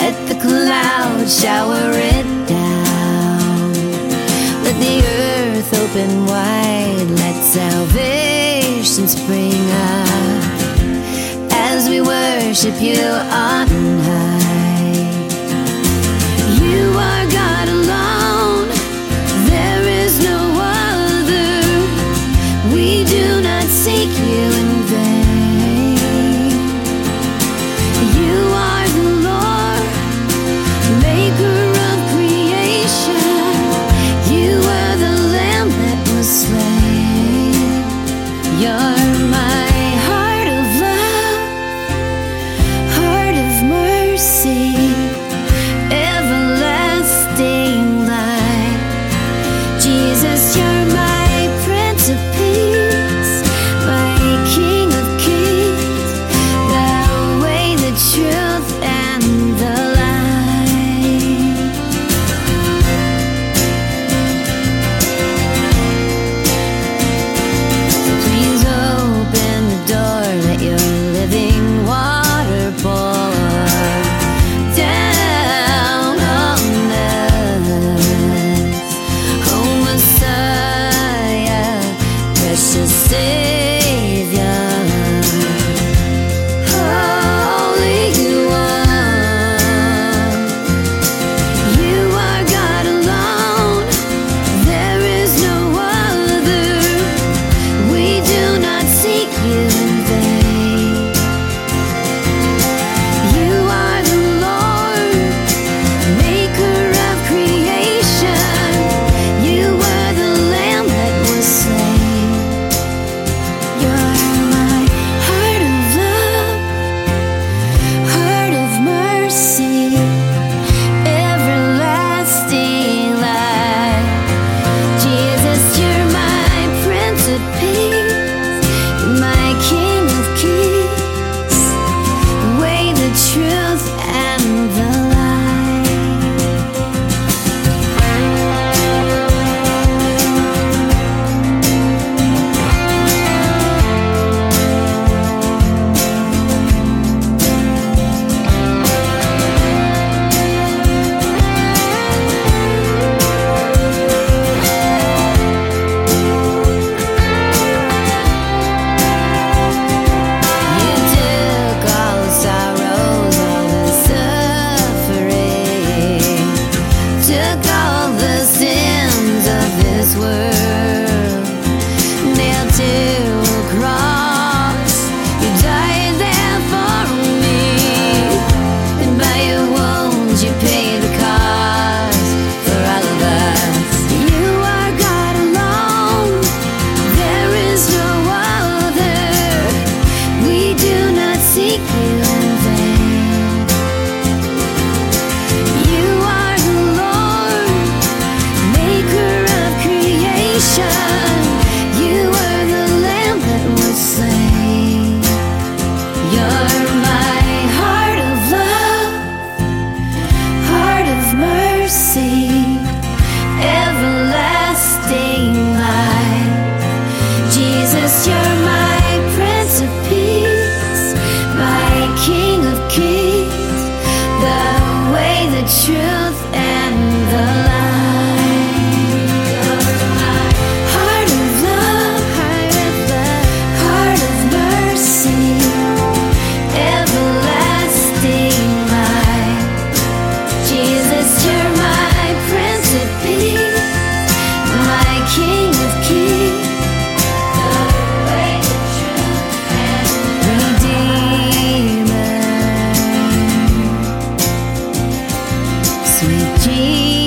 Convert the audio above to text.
Let the clouds shower it down. Let the earth open wide. Let salvation spring up as we worship you on high. You are God alone. There is no other. We do not seek you in vain. You are the Lord, maker of creation. You are the Lamb that was slain. You're my heart of love, heart of mercy, everlasting light. Jesus, you're my Prince of Peace, my King of Kings, the way, the truth, and the light. So please open the door, let your living water pour down on us. Oh, Messiah, precious Savior, Holy One. You are God alone. There is no other. We do not seek you in vain. You are the Lord, maker of creation. You were the Lamb that was slain. You're my heart of love, heart of mercy, everlasting light. Jesus, you're my Prince of Peace, my King of Kings, the way, the truth, and the You took all the sorrows, all the suffering, took all the sins of this world, nailed to a cross. You died there for me, and by your wounds you paid the cost for all of us. You are God alone. There is no other. We do not seek you in vain. You are the Lord, maker of creation. You were the Lamb that was slain. You're my heart of love, heart of mercy, everlasting light. Jesus, you're my Prince of Peace, my King of Kings, the way, the truth, and the light. You're my heart of love, heart of mercy, everlasting light. Jesus, you're my Prince of Peace, my King of Kings, the way, the truth, and Redeemer, sweet Jesus.